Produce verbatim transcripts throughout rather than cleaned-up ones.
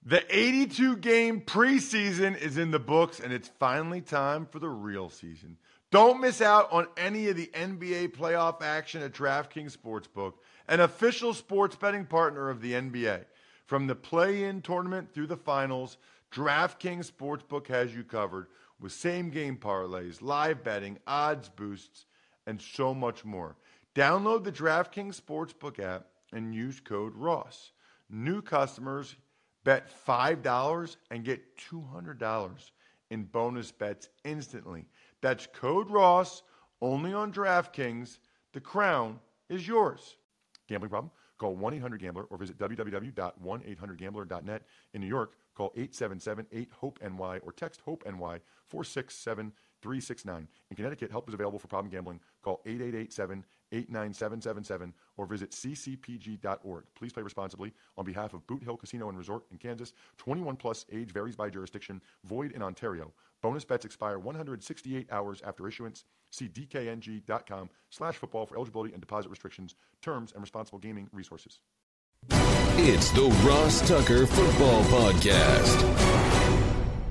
The eighty-two game preseason is in the books, and it's finally time for the real season. Don't miss out on any of the N B A playoff action at DraftKings Sportsbook, an official sports betting partner of the N B A. From the play-in tournament through the finals, DraftKings Sportsbook has you covered with same-game parlays, live betting, odds boosts, and so much more. Download the DraftKings Sportsbook app and use code Ross. New customers bet five dollars and get two hundred dollars in bonus bets instantly. That's code Ross, only on DraftKings. The crown is yours. Gambling problem? Call one eight hundred gambler or visit w w w dot one eight hundred gambler dot net. In New York, call eight seven seven eight hope N Y or text HOPE-NY four six seven three six nine. In Connecticut, help is available for problem gambling. Call eight eight eight seven eight nine seven seven seven or visit c c p g dot org. Please play responsibly. On behalf of Boot Hill Casino and Resort in Kansas, twenty-one plus, age varies by jurisdiction, void in Ontario. Bonus bets expire one hundred sixty-eight hours after issuance. See d k n g dot com slash football for eligibility and deposit restrictions, terms, and responsible gaming resources. It's the Ross Tucker Football Podcast.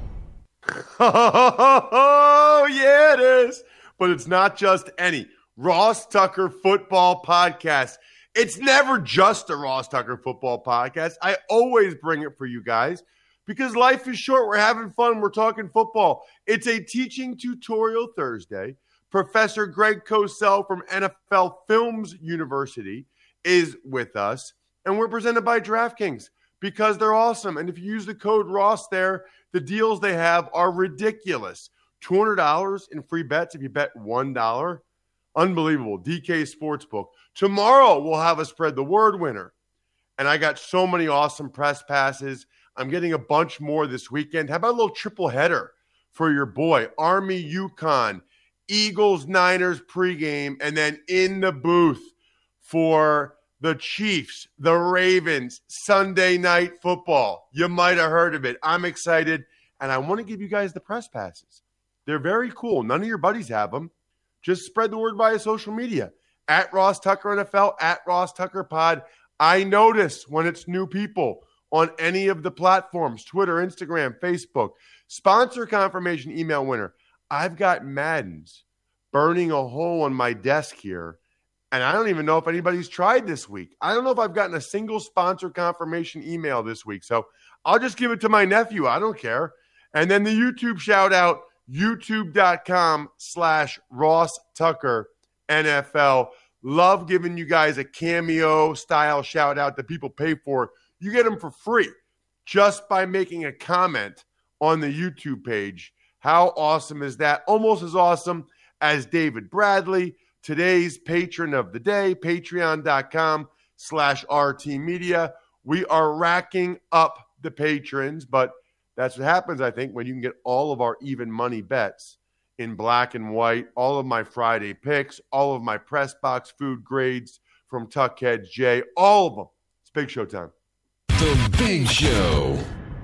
Oh, yeah, it is. But it's not just any Ross Tucker Football Podcast. It's never just a Ross Tucker Football Podcast. I always bring it for you guys because life is short. We're having fun. We're talking football. It's a teaching tutorial Thursday. Professor Greg Cosell from N F L Films University is with us, and we're presented by DraftKings because they're awesome. And if you use the code Ross there, the deals they have are ridiculous. two hundred dollars in free bets if you bet one dollar. Unbelievable. D K Sportsbook. Tomorrow we'll have a spread the word winner. And I got so many awesome press passes. I'm getting a bunch more this weekend. How about a little triple header for your boy? Army UConn, Eagles Niners pregame, and then in the booth for the Chiefs, the Ravens, Sunday Night Football. You might have heard of it. I'm excited, and I want to give you guys the press passes. They're very cool. None of your buddies have them. Just spread the word via social media. At Ross Tucker N F L, at Ross Tucker Pod. I notice when it's new people on any of the platforms, Twitter, Instagram, Facebook. Sponsor confirmation email winner. I've got Madden's burning a hole on my desk here, and I don't even know if anybody's tried this week. I don't know if I've gotten a single sponsor confirmation email this week, so I'll just give it to my nephew. I don't care. And then the YouTube shout out, youtube.com slash Ross Tucker NFL. Love giving you guys a cameo style shout out that people pay for. You get them for free just by making a comment on the YouTube page. How awesome is that? Almost as awesome as David Bradley, today's patron of the day, patreon.com slash RT Media. We are racking up the patrons, but that's what happens, I think, when you can get all of our even money bets in black and white, all of my Friday picks, all of my press box food grades from Tuckheads J, all of them. It's Big Show time. The Big Show.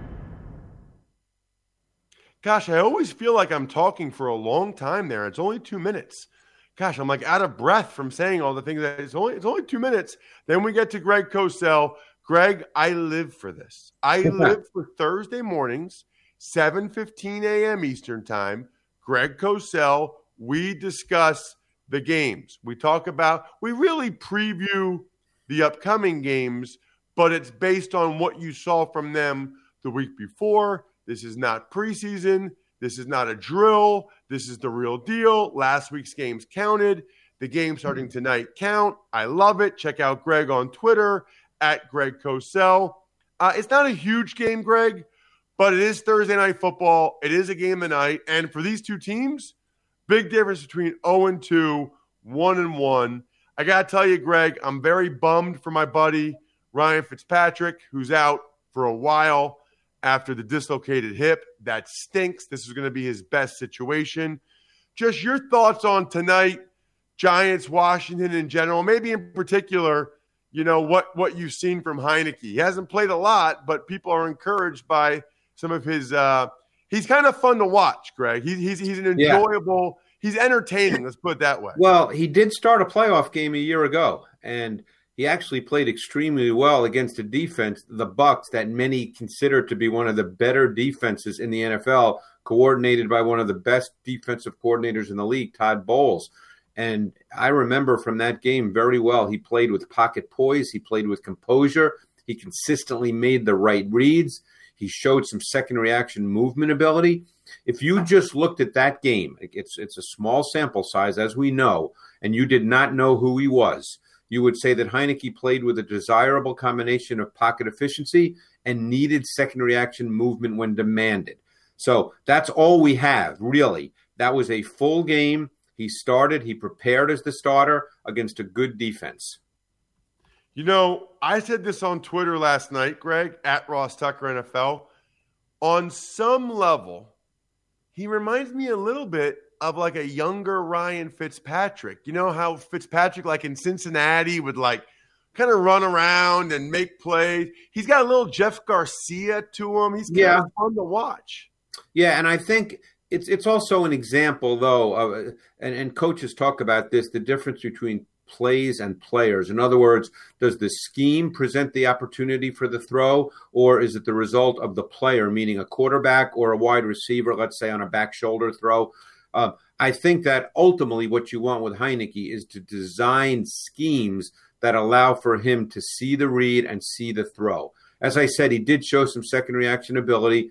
Gosh, I always feel like I'm talking for a long time there. It's only two minutes. Gosh, I'm like out of breath from saying all the things. That it's only it's only two minutes. Then we get to Greg Cosell. Greg, I live for this. I live for Thursday mornings, seven fifteen a.m. Eastern time. Greg Cosell, we discuss the games. We talk about, we really preview the upcoming games, but it's based on what you saw from them the week before. This is not preseason. This is not a drill. This is the real deal. Last week's games counted. The game starting tonight count. I love it. Check out Greg on Twitter, at Greg Cosell. Uh, it's not a huge game, Greg, but it is Thursday Night Football. It is a game tonight. And for these two teams, big difference between oh and two, one and one. I got to tell you, Greg, I'm very bummed for my buddy Ryan Fitzpatrick, who's out for a while after the dislocated hip. That stinks. This is going to be his best situation. Just your thoughts on tonight, Giants, Washington in general, maybe in particular, you know, what, what you've seen from Heinicke. He hasn't played a lot, but people are encouraged by some of his uh, – he's kind of fun to watch, Greg. He, he's he's an enjoyable yeah. – he's entertaining, let's put it that way. Well, he did start a playoff game a year ago, and he actually played extremely well against a defense, the Bucs, that many consider to be one of the better defenses in the N F L, coordinated by one of the best defensive coordinators in the league, Todd Bowles. And I remember from that game very well, he played with pocket poise. He played with composure. He consistently made the right reads. He showed some second reaction movement ability. If you just looked at that game, it's it's a small sample size, as we know, and you did not know who he was, you would say that Heinicke played with a desirable combination of pocket efficiency and needed second reaction movement when demanded. So that's all we have, really. That was a full game. He started, he prepared as the starter against a good defense. You know, I said this on Twitter last night, Greg, at Ross Tucker N F L. On some level, he reminds me a little bit of like a younger Ryan Fitzpatrick. You know how Fitzpatrick, like in Cincinnati, would like kind of run around and make plays? He's got a little Jeff Garcia to him. He's kind yeah. of fun to watch. Yeah, and I think it's it's also an example, though, of, and, and coaches talk about this, the difference between plays and players. In other words, does the scheme present the opportunity for the throw, or is it the result of the player, meaning a quarterback or a wide receiver, let's say on a back shoulder throw? Uh, I think that ultimately what you want with Heinicke is to design schemes that allow for him to see the read and see the throw. As I said, he did show some second reaction ability.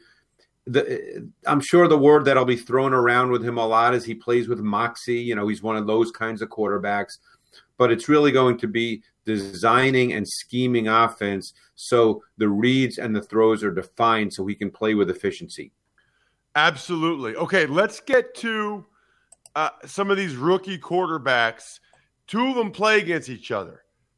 The, I'm sure the word that'll be thrown around with him a lot is he plays with moxie. You know, he's one of those kinds of quarterbacks. But it's really going to be designing and scheming offense so the reads and the throws are defined so he can play with efficiency. Absolutely. Okay, let's get to uh, some of these rookie quarterbacks. Two of them play against each other.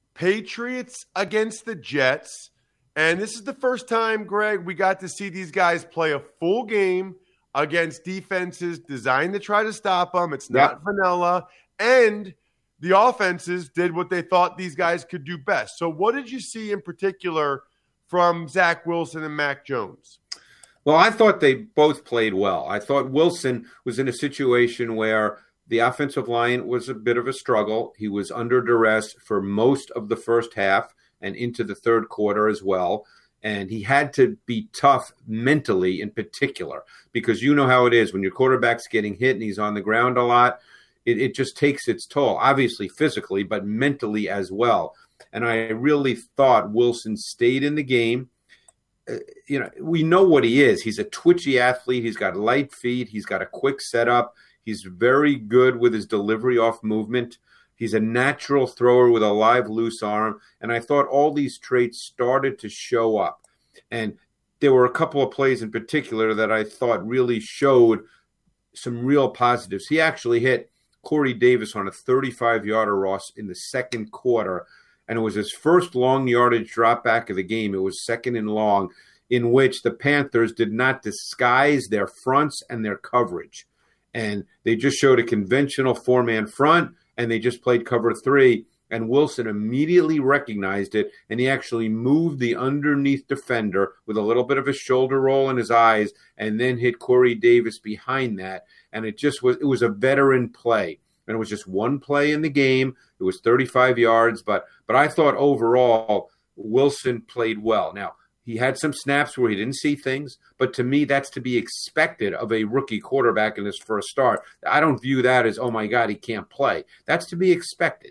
Patriots against the Jets. And this is the first time, Greg, we got to see these guys play a full game against defenses designed to try to stop them. It's not yep. vanilla. And the offenses did what they thought these guys could do best. So what did you see in particular from Zach Wilson and Mac Jones? Well, I thought they both played well. I thought Wilson was in a situation where the offensive line was a bit of a struggle. He was under duress for most of the first half and into the third quarter as well. And he had to be tough mentally in particular, because you know how it is when your quarterback's getting hit and he's on the ground a lot. It, it just takes its toll, obviously physically, but mentally as well. And I really thought Wilson stayed in the game. Uh, you know, we know what he is. He's a twitchy athlete. He's got light feet. He's got a quick setup. He's very good with his delivery off movement. He's a natural thrower with a live, loose arm. And I thought all these traits started to show up. And there were a couple of plays in particular that I thought really showed some real positives. He actually hit Corey Davis on a thirty-five-yarder, Ross, in the second quarter. And it was his first long yardage drop back of the game. It was second and long, in which the Panthers did not disguise their fronts and their coverage. And they just showed a conventional four-man front, and they just played cover three. And Wilson immediately recognized it, and he actually moved the underneath defender with a little bit of a shoulder roll in his eyes, and then hit Corey Davis behind that. And it just was, it was a veteran play. And it was just one play in the game. It was thirty-five yards, but but I thought overall Wilson played well. Now, he had some snaps where he didn't see things, but to me, that's to be expected of a rookie quarterback in his first start. I don't view that as, oh my God, he can't play. That's to be expected.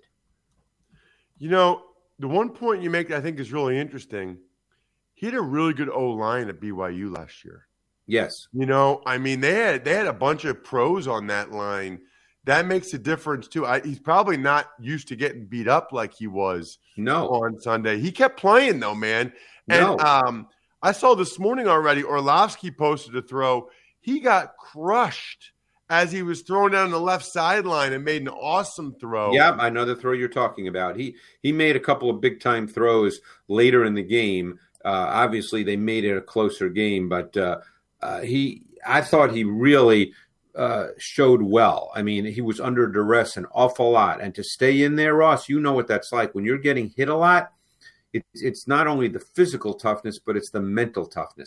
You know, the one point you make that I think is really interesting, he had a really good O-line at B Y U last year. Yes. You know, I mean, they had they had a bunch of pros on that line. That makes a difference, too. I, he's probably not used to getting beat up like he was no. on Sunday. He kept playing, though, man. And no. um, I saw this morning already, Orlovsky posted a throw. He got crushed as he was thrown down the left sideline and made an awesome throw. Yeah, I know the throw you're talking about. He he made a couple of big-time throws later in the game. Uh, obviously, they made it a closer game, but uh, uh, he I thought he really – Uh, showed well. I mean, he was under duress an awful lot. And to stay in there, Ross, you know what that's like. When you're getting hit a lot, it's, it's not only the physical toughness, but it's the mental toughness.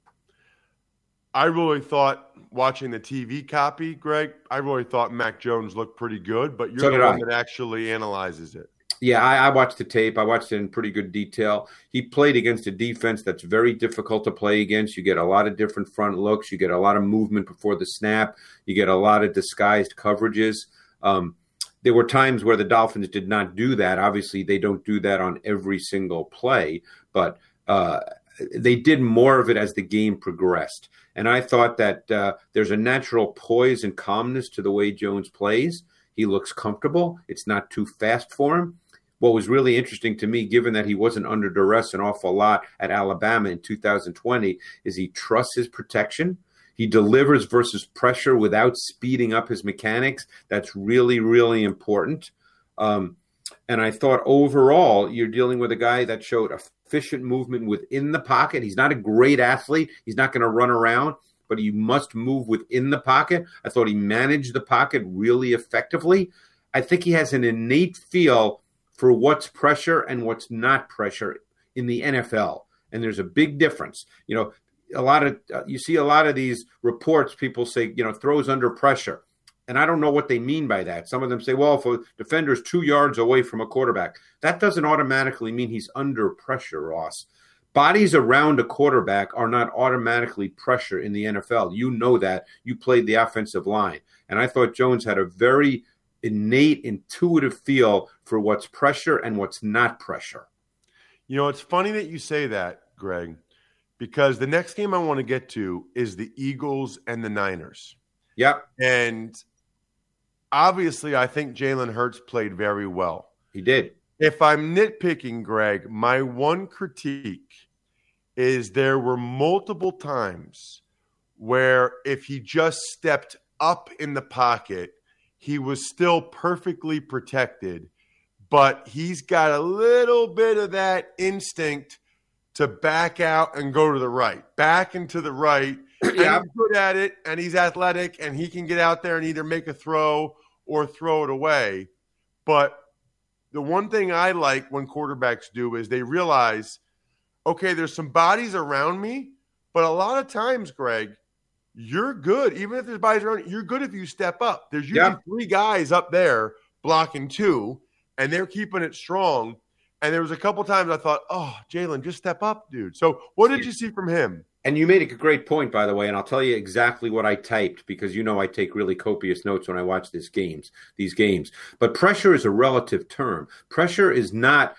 I really thought, watching the T V copy, Greg, I really thought Mac Jones looked pretty good, but you're so the one that actually analyzes it. Yeah, I, I watched the tape. I watched it in pretty good detail. He played against a defense that's very difficult to play against. You get a lot of different front looks. You get a lot of movement before the snap. You get a lot of disguised coverages. Um, there were times where the Dolphins did not do that. Obviously, they don't do that on every single play, but uh, they did more of it as the game progressed. And I thought that uh, there's a natural poise and calmness to the way Jones plays. He looks comfortable. It's not too fast for him. What was really interesting to me, given that he wasn't under duress an awful lot at Alabama in two thousand twenty, is he trusts his protection. He delivers versus pressure without speeding up his mechanics. That's really, really important. Um, and I thought overall, you're dealing with a guy that showed efficient movement within the pocket. He's not a great athlete. He's not going to run around, but he must move within the pocket. I thought he managed the pocket really effectively. I think he has an innate feel for what's pressure and what's not pressure in the N F L. And there's a big difference. You know, a lot of, uh, you see a lot of these reports, people say, you know, throws under pressure. And I don't know what they mean by that. Some of them say, well, if a defender's two yards away from a quarterback, that doesn't automatically mean he's under pressure, Ross. Bodies around a quarterback are not automatically pressure in the N F L. You know that. You played the offensive line. And I thought Jones had a very innate, intuitive feel for what's pressure and what's not pressure. You know, it's funny that you say that, Greg, because the next game I want to get to is the Eagles and the Niners. Yep. And obviously, I think Jalen Hurts played very well. He did. If I'm nitpicking, Greg, my one critique is there were multiple times where if he just stepped up in the pocket, he was still perfectly protected, but he's got a little bit of that instinct to back out and go to the right, back and to the right. And Yeah. he's good at it, and he's athletic, and he can get out there and either make a throw or throw it away. But the one thing I like when quarterbacks do is they realize, okay, there's some bodies around me, but a lot of times, Greg, you're good. Even if there's bodies around, you're good if you step up. There's usually Yeah. three guys up there blocking two, and they're keeping it strong. And there was a couple times I thought, oh, Jalen, just step up, dude. So what did you see from him? And you made a great point, by the way, and I'll tell you exactly what I typed because you know I take really copious notes when I watch these games, these games. But pressure is a relative term. Pressure is not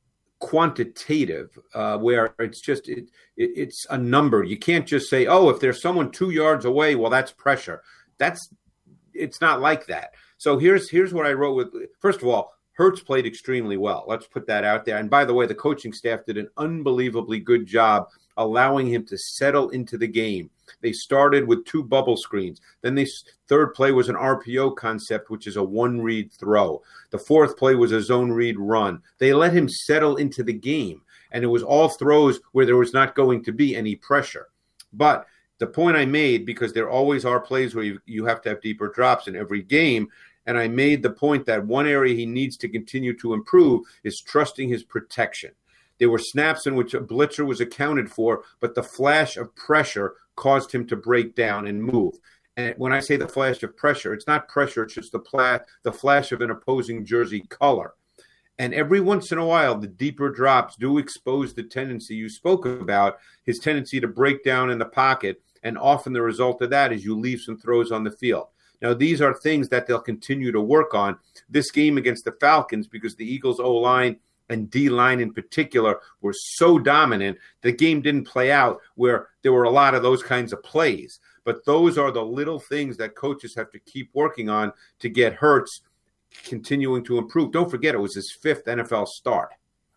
quantitative, uh, where it's just it, it, it's a number. You can't just say, oh, if there's someone two yards away, well, that's pressure. That's it's not like that. So here's here's what I wrote with. First of all, Hurts played extremely well. Let's put that out there. And by the way, the coaching staff did an unbelievably good job allowing him to settle into the game. They started with two bubble screens. Then the third play was an R P O concept, which is a one-read throw. The fourth play was a zone read run. They let him settle into the game, and it was all throws where there was not going to be any pressure. But the point I made, because there always are plays where you, you have to have deeper drops in every game, and I made the point that one area he needs to continue to improve is trusting his protection. There were snaps in which a blitzer was accounted for, but the flash of pressure caused him to break down and move. And when I say the flash of pressure, it's not pressure, it's just the, pla- the flash of an opposing jersey color. And every once in a while, the deeper drops do expose the tendency you spoke about, his tendency to break down in the pocket. And often the result of that is you leave some throws on the field. Now, these are things that they'll continue to work on. This game against the Falcons, because the Eagles' O-line and D-line in particular were so dominant, the game didn't play out where there were a lot of those kinds of plays. But those are the little things that coaches have to keep working on to get Hurts continuing to improve. Don't forget, it was his fifth N F L start.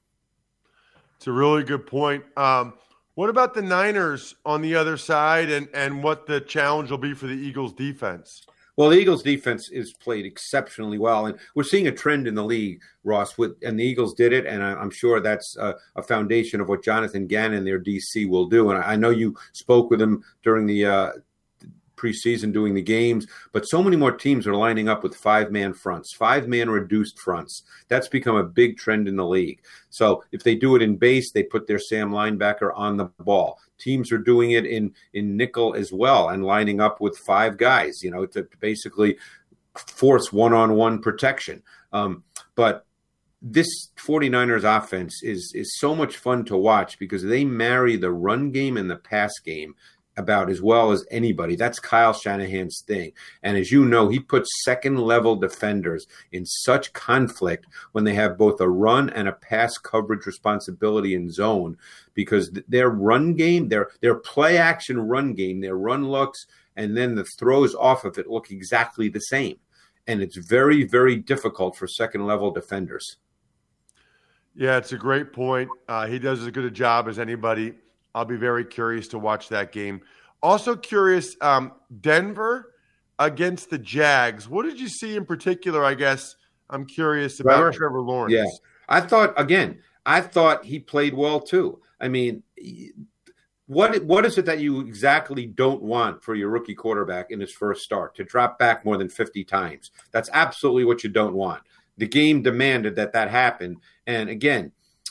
It's a really good point. Um, what about the Niners on the other side and, and what the challenge will be for the Eagles defense? Well, the Eagles' defense is played exceptionally well, and we're seeing a trend in the league, Ross, with, and the Eagles did it, and I, I'm sure that's a, a foundation of what Jonathan Gannon, their D C, will do. And I, I know you spoke with him during the uh, preseason doing the games, but so many more teams are lining up with five-man fronts, five-man reduced fronts. That's become a big trend in the league. So if they do it in base, they put their Sam linebacker on the ball. Teams are doing it in, in nickel as well and lining up with five guys, you know, to basically force one-on-one protection. Um, but this 49ers offense is is so much fun to watch because they marry the run game and the pass game about as well as anybody. That's Kyle Shanahan's thing. And as you know, he puts second-level defenders in such conflict when they have both a run and a pass coverage responsibility in zone because their run game, their their play-action run game, their run looks, and then the throws off of it look exactly the same. And it's very, very difficult for second-level defenders. Yeah, it's a great point. Uh, he does as good a job as anybody. I'll be very curious to watch that game. Also curious, um, Denver against the Jags. What did you see in particular, I guess? I'm curious about Trevor, Trevor Lawrence. Yeah, I thought, again, I thought he played well too. I mean, what what is it that you exactly don't want for your rookie quarterback in his first start? To drop back more than fifty times. That's absolutely what you don't want. The game demanded that that happen. And again,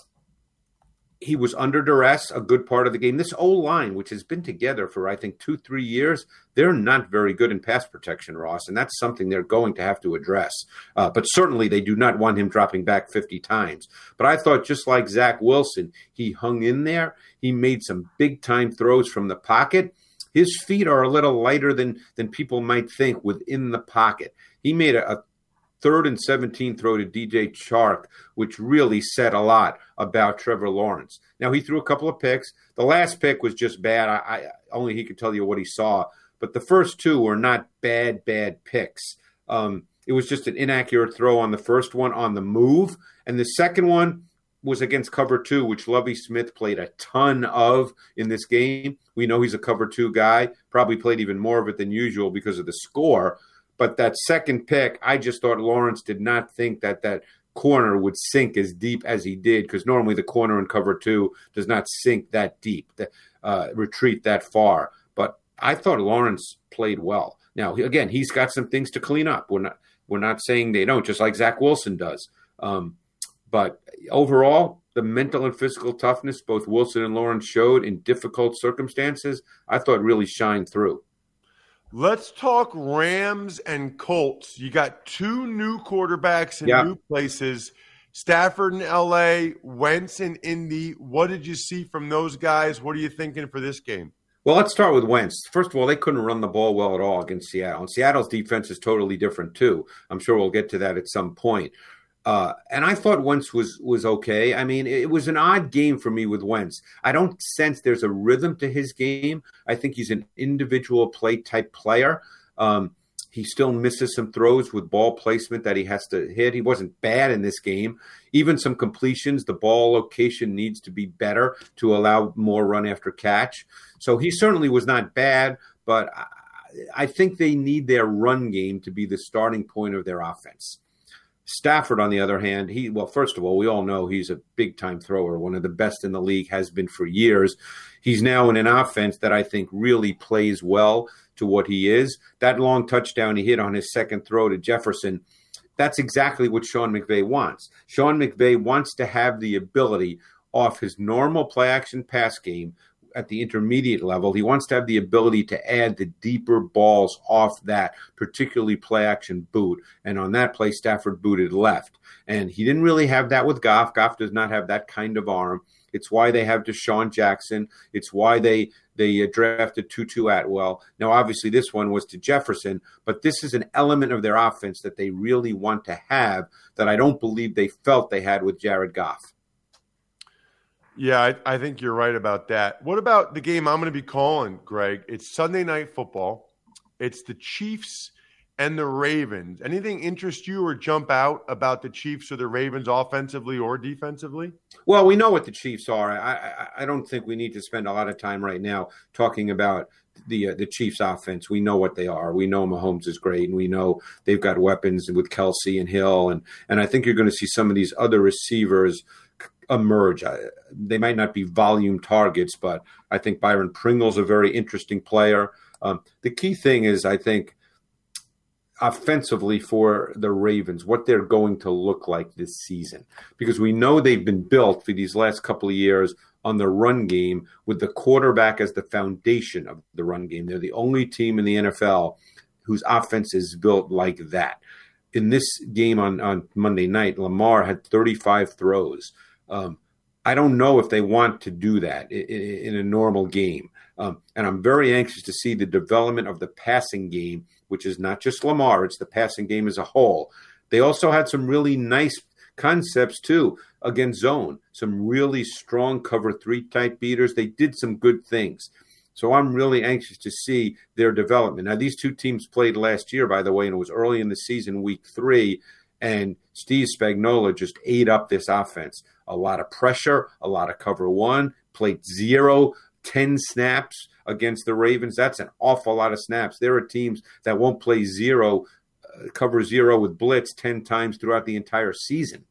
he was under duress a good part of the game. This O-line, which has been together for, I think, two, three years, they're not very good in pass protection, Ross, and that's something they're going to have to address. Uh, but certainly they do not want him dropping back fifty times. But I thought just like Zach Wilson, he hung in there. He made some big-time throws from the pocket. His feet are a little lighter than, than people might think within the pocket. He made a, a third and seventeen throw to D J Chark, which really said a lot about Trevor Lawrence. Now, he threw a couple of picks. The last pick was just bad. I, I only he could tell you what he saw. But the first two were not bad, bad picks. Um, it was just an inaccurate throw on the first one on the move. And the second one was against cover two, which Lovie Smith played a ton of in this game. We know he's a cover two guy, probably played even more of it than usual because of the score. But that second pick, I just thought Lawrence did not think that that corner would sink as deep as he did because normally the corner in cover two does not sink that deep, uh, retreat that far. But I thought Lawrence played well. Now, again, he's got some things to clean up. We're not we're not saying they don't, just like Zach Wilson does. Um, but overall, the mental and physical toughness both Wilson and Lawrence showed in difficult circumstances, I thought really shined through. Let's talk Rams and Colts. You got two new quarterbacks in yeah. new places. Stafford in L A, Wentz in Indy. What did you see from those guys? What are you thinking for this game? Well, let's start with Wentz. First of all, they couldn't run the ball well at all against Seattle. And Seattle's defense is totally different too. I'm sure we'll get to that at some point. Uh, and I thought Wentz was was okay. I mean, it was an odd game for me with Wentz. I don't sense there's a rhythm to his game. I think he's an individual play type player. Um, he still misses some throws with ball placement that he has to hit. He wasn't bad in this game. Even some completions, the ball location needs to be better to allow more run after catch. So he certainly was not bad, but I, I think they need their run game to be the starting point of their offense. Stafford, on the other hand, he well, first of all, we all know he's a big-time thrower, one of the best in the league, has been for years. He's now in an offense that I think really plays well to what he is. That long touchdown he hit on his second throw to Jefferson, that's exactly what Sean McVay wants. Sean McVay wants to have the ability off his normal play-action pass game at the intermediate level. He wants to have the ability to add the deeper balls off that, particularly play-action boot. And on that play, Stafford booted left. And he didn't really have that with Goff. Goff does not have that kind of arm. It's why they have Deshaun Jackson. It's why they they drafted Tutu Atwell. Now, obviously, this one was to Jefferson, but this is an element of their offense that they really want to have that I don't believe they felt they had with Jared Goff. Yeah, I, I think you're right about that. What about the game I'm going to be calling, Greg? It's Sunday Night Football. It's the Chiefs and the Ravens. Anything interest you or jump out about the Chiefs or the Ravens offensively or defensively? Well, we know what the Chiefs are. I, I, I don't think we need to spend a lot of time right now talking about the uh, the Chiefs offense. We know what they are. We know Mahomes is great, and we know they've got weapons with Kelsey and Hill. And, and I think you're going to see some of these other receivers emerge. They might not be volume targets, but I think Byron Pringle's a very interesting player. Um, the key thing is, I think, offensively for the Ravens, what they're going to look like this season. Because we know they've been built for these last couple of years on the run game with the quarterback as the foundation of the run game. They're the only team in the N F L whose offense is built like that. in this game on, on Monday night, Lamar had thirty-five throws. Um, I don't know if they want to do that in, in a normal game. Um, and I'm very anxious to see the development of the passing game, which is not just Lamar, it's the passing game as a whole. They also had some really nice concepts, too, against zone, some really strong cover three type beaters. They did some good things. So I'm really anxious to see their development. Now, these two teams played last year, by the way, and it was early in the season, week three, and Steve Spagnuolo just ate up this offense. A lot of pressure, a lot of cover one, played zero, ten snaps against the Ravens. That's an awful lot of snaps. There are teams that won't play zero, uh, cover zero with blitz ten times throughout the entire season.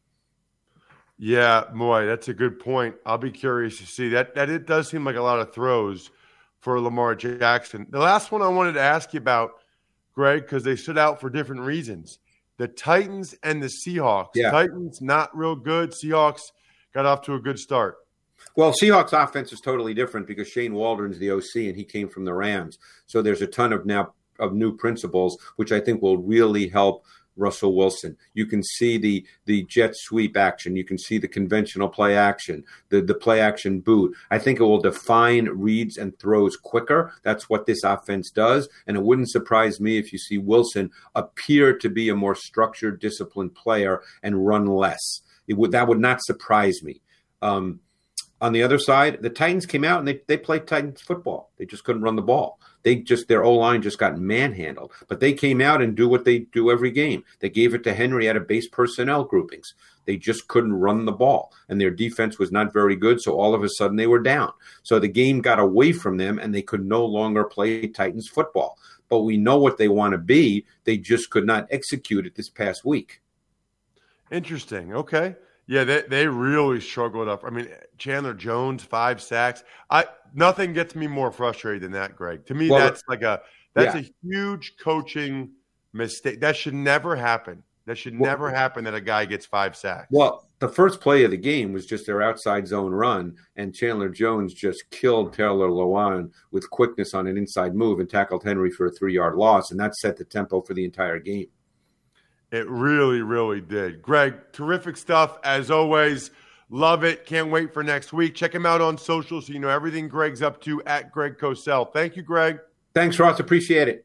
Yeah, boy, that's a good point. I'll be curious to see that. That it does seem like a lot of throws for Lamar Jackson. The last one I wanted to ask you about, Greg, because they stood out for different reasons. The Titans and the Seahawks. Yeah. Titans not real good. Seahawks got off to a good start. Well, Seahawks offense is totally different because Shane Waldron's the O C and he came from the Rams. So there's a ton of now of new principles, which I think will really help Russell Wilson. You can see the the jet sweep action. You can see the conventional play action, the, the play action boot. I think it will define reads and throws quicker. That's what this offense does. And it wouldn't surprise me if you see Wilson appear to be a more structured, disciplined player and run less. It would that would not surprise me. Um, on the other side, the Titans came out and they, they played Titans football. They just couldn't run the ball. They just their O-line just got manhandled. But they came out and do what they do every game. They gave it to Henry out of base personnel groupings. They just couldn't run the ball. And their defense was not very good, so all of a sudden they were down. So the game got away from them, and they could no longer play Titans football. But we know what they want to be. They just could not execute it this past week. Interesting. Okay. Yeah, they they really struggled up. I mean, Chandler Jones, five sacks. I nothing gets me more frustrated than that, Greg. To me, well, that's like a that's yeah. a huge coaching mistake. That should never happen. That should well, never happen that a guy gets five sacks. Well, the first play of the game was just their outside zone run, and Chandler Jones just killed Taylor Lewan with quickness on an inside move and tackled Henry for a three-yard loss, and that set the tempo for the entire game. It really, really did. Greg, terrific stuff as always. Love it. Can't wait for next week. Check him out on social so you know everything Greg's up to at Greg Cosell. Thank you, Greg. Thanks, Ross. Appreciate it.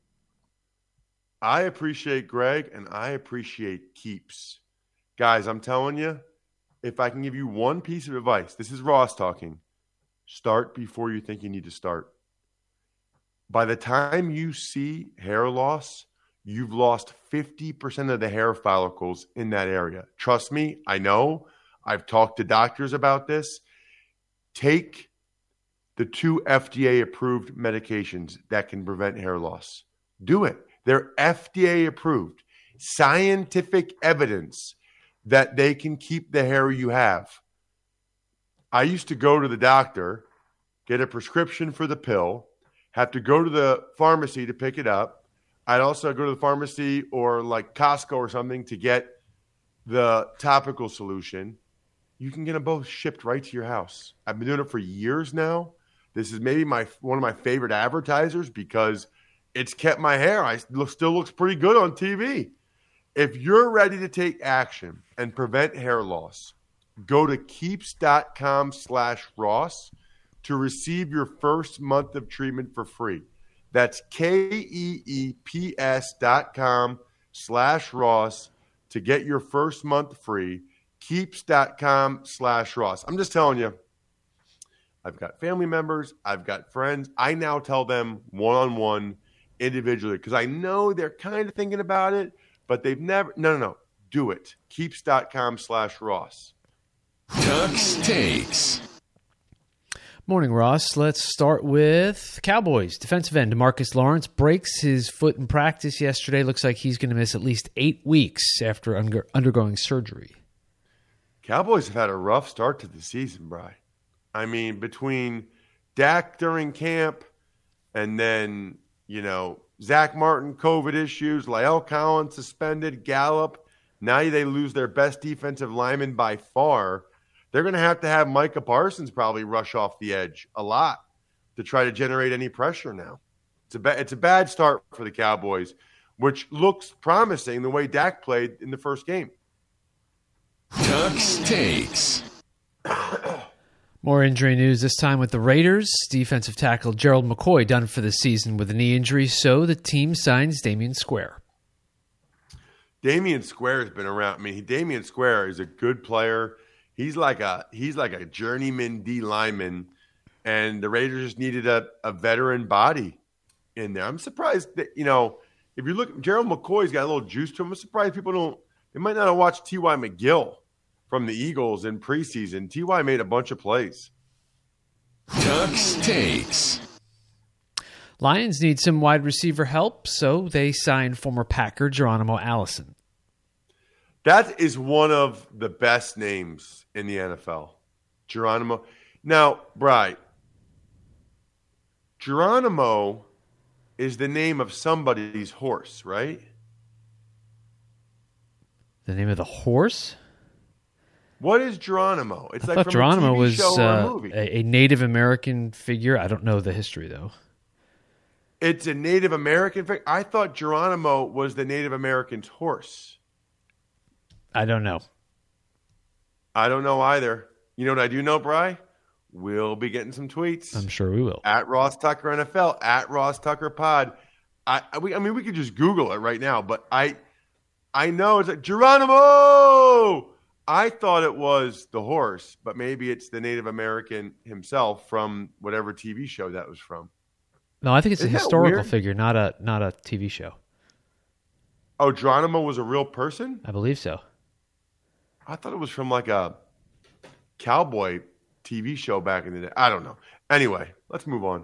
I appreciate Greg, and I appreciate Keeps. Guys, I'm telling you, if I can give you one piece of advice, this is Ross talking, start before you think you need to start. By the time you see hair loss, you've lost fifty percent of the hair follicles in that area. Trust me, I know. I've talked to doctors about this. Take the two F D A-approved medications that can prevent hair loss. Do it. They're F D A-approved. Scientific evidence that they can keep the hair you have. I used to go to the doctor, get a prescription for the pill, have to go to the pharmacy to pick it up. I'd also go to the pharmacy or like Costco or something to get the topical solution. You can get them both shipped right to your house. I've been doing it for years now. This is maybe my one of my favorite advertisers because it's kept my hair. I look, still looks pretty good on T V. If you're ready to take action and prevent hair loss, go to keeps.com slash Ross to receive your first month of treatment for free. That's K-E-E-P-S dot com slash Ross to get your first month free. Keeps.com slash Ross. I'm just telling you, I've got family members. I've got friends. I now tell them one-on-one individually because I know they're kind of thinking about it, but they've never – no, no, no. Do it. Keeps.com slash Ross. Tux Takes. Morning, Ross. Let's start with Cowboys. Defensive end DeMarcus Lawrence breaks his foot in practice yesterday. Looks like he's going to miss at least eight weeks after under, undergoing surgery. Cowboys have had a rough start to the season, Bri. I mean, between Dak during camp and then, you know, Zach Martin, COVID issues, La'el Collins suspended, Gallup. Now they lose their best defensive lineman by far. They're going to have to have Micah Parsons probably rush off the edge a lot to try to generate any pressure now. It's a, ba- it's a bad start for the Cowboys. which looks promising the way Dak played in the first game. Tux Takes. More injury news this time with the Raiders. Defensive tackle Gerald McCoy done for the season with a knee injury, so the team signs Damian Square. Damian Square has been around. I mean, Damian Square is a good player. He's like a he's like a journeyman D lineman, and the Raiders just needed a, a veteran body in there. I'm surprised that, you know, if you look, Gerald McCoy's got a little juice to him. I'm surprised people don't. They might not have watched T Y. McGill from the Eagles in preseason. T Y made a bunch of plays. Tux Takes. Lions need some wide receiver help, so they signed former Packer Geronimo Allison. That is one of the best names in the N F L. Geronimo. Now, Bri, Geronimo is the name of somebody's horse, right? The name of the horse? What is Geronimo? It's I like thought from Geronimo a T V was show or a uh, movie. a, a Native American figure. I don't know the history, though. It's a Native American figure. I thought Geronimo was the Native American's horse. I don't know. I don't know either. You know what I do know, Bri? We'll be getting some tweets. I'm sure we will. At Ross Tucker N F L, at Ross Tucker Pod. I, I, we, I mean, we could just Google it right now, but I, I know it's like Geronimo. I thought it was the horse, but maybe it's the Native American himself from whatever T V show that was from. No, I think it's Isn't a that historical weird? figure, not a not a T V show. Oh, Geronimo was a real person? I believe so. I thought it was from like a cowboy T V show back in the day. I don't know. Anyway, let's move on.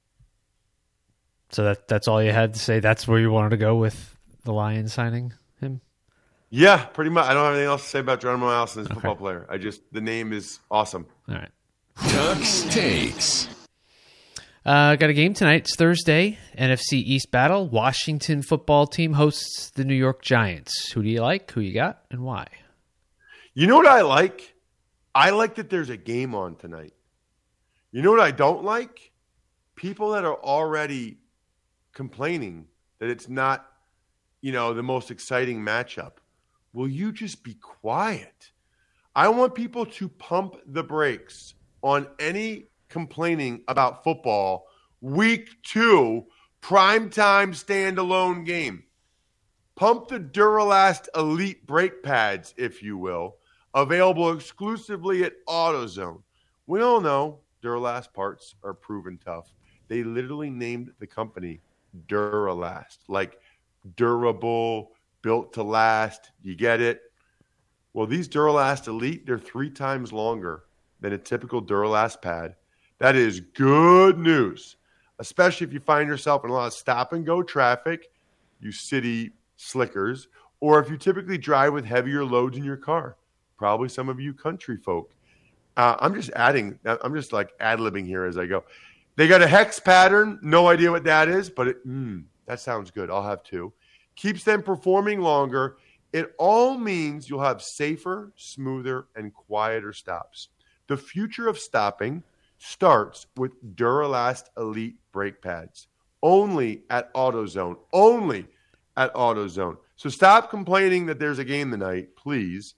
So that that's all you had to say? That's where you wanted to go with the Lions signing him? Yeah, pretty much. I don't have anything else to say about Geronimo Allison as a Okay. football player. I just, the name is awesome. All right. Tux Takes. Uh, got a game tonight. It's Thursday. N F C East battle. Washington football team hosts the New York Giants. Who do you like? Who you got? And why? You know what I like? I like that there's a game on tonight. You know what I don't like? People that are already complaining that it's not, you know, the most exciting matchup. Will you just be quiet? I want people to pump the brakes on any complaining about football. Week two, primetime standalone game. Pump the Duralast Elite brake pads, if you will, available exclusively at AutoZone. We all know Duralast parts are proven tough. They literally named the company Duralast, like durable, built to last. You get it? Well, these Duralast Elite, they're three times longer than a typical Duralast pad. That is good news, especially if you find yourself in a lot of stop-and-go traffic, you city slickers, or if you typically drive with heavier loads in your car. Probably some of you country folk. Uh, I'm just adding, I'm just like ad-libbing here as I go. They got a hex pattern. No idea what that is, but it, mm, that sounds good. I'll have two. Keeps them performing longer. It all means you'll have safer, smoother, and quieter stops. The future of stopping starts with Duralast Elite brake pads. Only at AutoZone. Only at AutoZone. So stop complaining that there's a game tonight, please.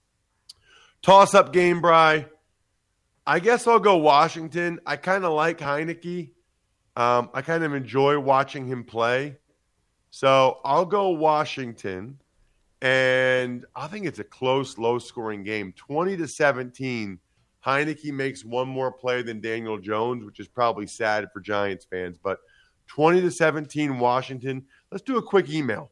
Toss-up game, Bri. I guess I'll go Washington. I kind of like Heineke. Um, I kind of enjoy watching him play. So I'll go Washington. And I think it's a close, low-scoring game. twenty to seventeen. Heineke makes one more play than Daniel Jones, which is probably sad for Giants fans. But twenty to seventeen, Washington. Let's do a quick email.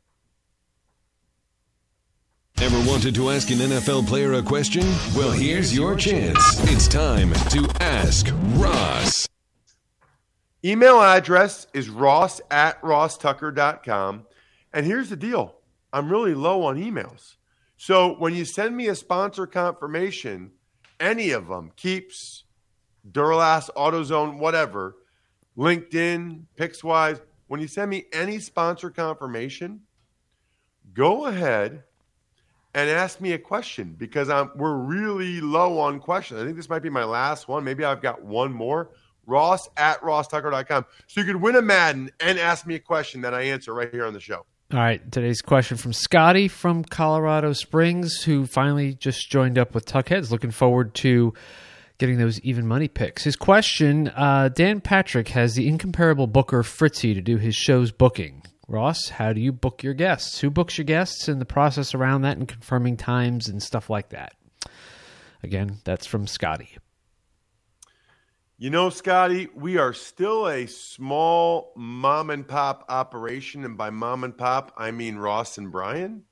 Ever wanted to ask an N F L player a question? Well, here's your chance. It's time to Ask Ross. Email address is ross at ross tucker dot com. And here's the deal. I'm really low on emails. So when you send me a sponsor confirmation, any of them, Keeps, Duralast, AutoZone, whatever, LinkedIn, PicksWise, when you send me any sponsor confirmation, go ahead and ask me a question because I'm we're really low on questions. I think this might be my last one. Maybe I've got one more. Ross at ross tucker dot com. So you could win a Madden and ask me a question that I answer right here on the show. All right, today's question from Scotty from Colorado Springs, who finally just joined up with Tuckheads. Looking forward to getting those even money picks. His question, uh, Dan Patrick has the incomparable booker Fritzy to do his show's booking. Ross, how do you book your guests? Who books your guests and the process around that and confirming times and stuff like that? Again, that's from Scotty. You know, Scotty, we are still a small mom and pop operation. And by mom and pop, I mean Ross and Brian.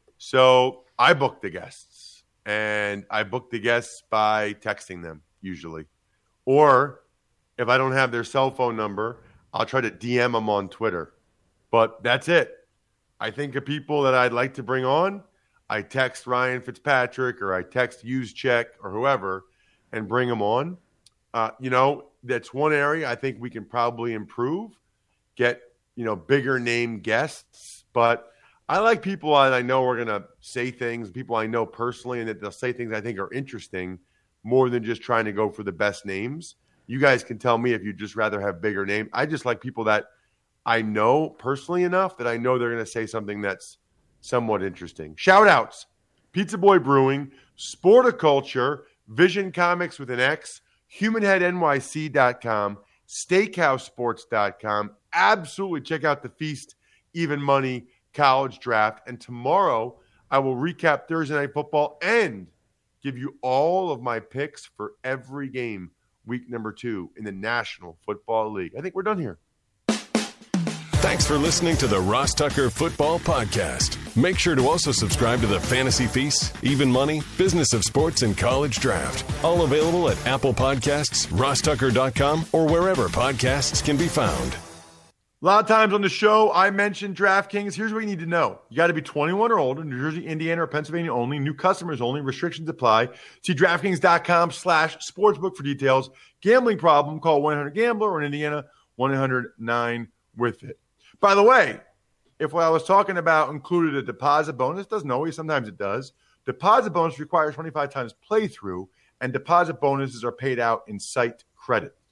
So I book the guests. And I book the guests by texting them, usually. Or if I don't have their cell phone number, I'll try to D M them on Twitter. But that's it. I think of people that I'd like to bring on. I text Ryan Fitzpatrick or I text Juszczyk or whoever and bring them on. Uh, you know, that's one area I think we can probably improve, get, you know, bigger name guests. But I like people that I know are going to say things, people I know personally, and that they'll say things I think are interesting more than just trying to go for the best names. You guys can tell me if you'd just rather have bigger names. I just like people that I know personally enough that I know they're going to say something that's somewhat interesting. Shout outs, Pizza Boy Brewing, Sporticulture, Vision Comics with an X, human head N Y C dot com, steakhouse sports dot com. Absolutely check out the Feast, Even Money, College Draft. And tomorrow I will recap Thursday Night Football and give you all of my picks for every game, week number two in the National Football League. I think we're done here. Thanks for listening to the Ross Tucker Football Podcast. Make sure to also subscribe to the Fantasy Feast, Even Money, Business of Sports, and College Draft. All available at Apple Podcasts, ross tucker dot com, or wherever podcasts can be found. A lot of times on the show, I mentioned DraftKings. Here's what you need to know. You got to be twenty-one or older, New Jersey, Indiana, or Pennsylvania only. New customers only. Restrictions apply. See DraftKings dot com slash sportsbook for details. Gambling problem, call one eight hundred gambler, or in Indiana, one eight hundred nine with it. By the way, if what I was talking about included a deposit bonus, doesn't always, sometimes it does. Deposit bonus requires twenty-five times playthrough, and deposit bonuses are paid out in site credit.